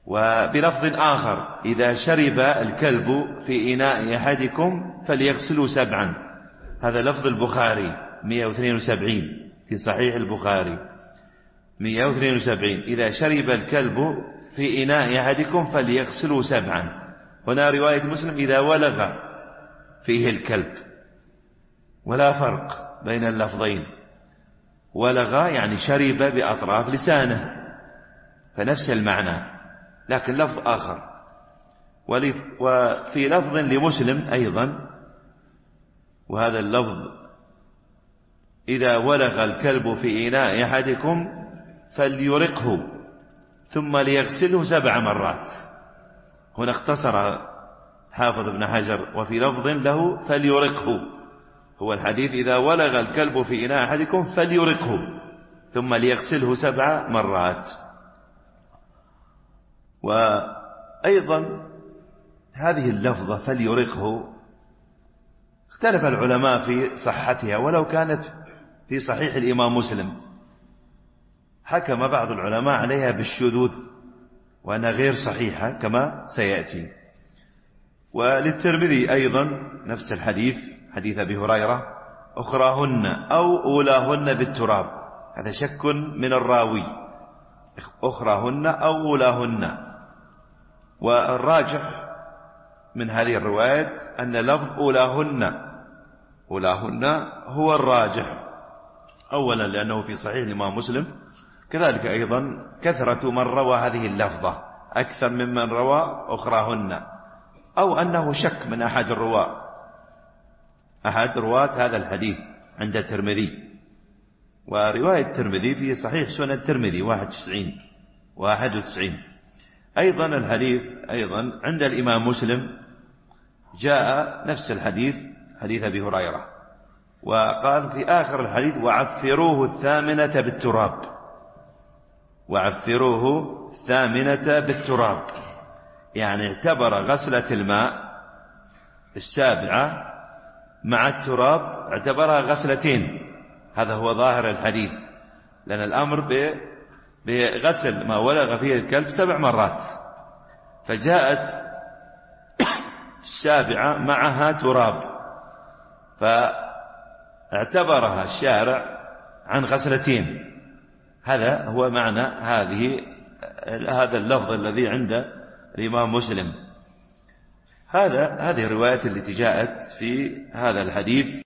وبلفظ آخر: إذا شرب الكلب في إناء أحدكم فليغسله 7. هذا لفظ البخاري 172 في صحيح البخاري 172: إذا شرب الكلب في إناء أحدكم فليغسله 7. هنا رواية مسلم: إذا ولغ فيه الكلب. ولا فرق بين اللفظين، ولغ يعني شرب بأطراف لسانه، فنفس المعنى، لكن لفظ آخر. وفي لفظ لمسلم أيضا، وهذا اللفظ: إذا ولغ الكلب في إناء أحدكم فليرقه ثم ليغسله 7 مرات. هنا اختصر حافظ ابن حجر: وفي لفظ له فليرقه. هو الحديث: إذا ولغ الكلب في إناء أحدكم فليرقه ثم ليغسله 7 مرات. وأيضا هذه اللفظة فليرقه اختلف العلماء في صحتها، ولو كانت في صحيح الإمام مسلم حكم بعض العلماء عليها بالشذوذ وأنها غير صحيحة كما سيأتي. وللترمذي أيضا نفس الحديث، حديث أبي هريرة: أخراهن أو أولاهن بالتراب. هذا شك من الراوي، أخراهن أو أولاهن. والراجح من هذه الروايات أن لفظ أولاهن هو الراجح، أولا لأنه في صحيح الإمام مسلم، كذلك أيضا كثرة من روى هذه اللفظة أكثر ممن روى أخراهن، أو أنه شك من أحد رواة هذا الحديث عند الترمذي. ورواية الترمذي في صحيح سنن الترمذي 91. أيضا الحديث أيضا عند الإمام مسلم جاء نفس الحديث، حديث أبي هريرة، وقال في آخر الحديث: وعفروه 8 بالتراب. وعفروه 8 بالتراب، يعني اعتبر غسلة الماء 7 مع التراب اعتبرها غسلتين. هذا هو ظاهر الحديث، لأن الأمر بغسل ما ولغ فيه الكلب 7 مرات، فجاءت 7 معها تراب، فاعتبرها الشارع عن غسلتين. هذا هو معنى هذا اللفظ الذي عند الإمام مسلم. هذه الروايات التي جاءت في هذا الحديث.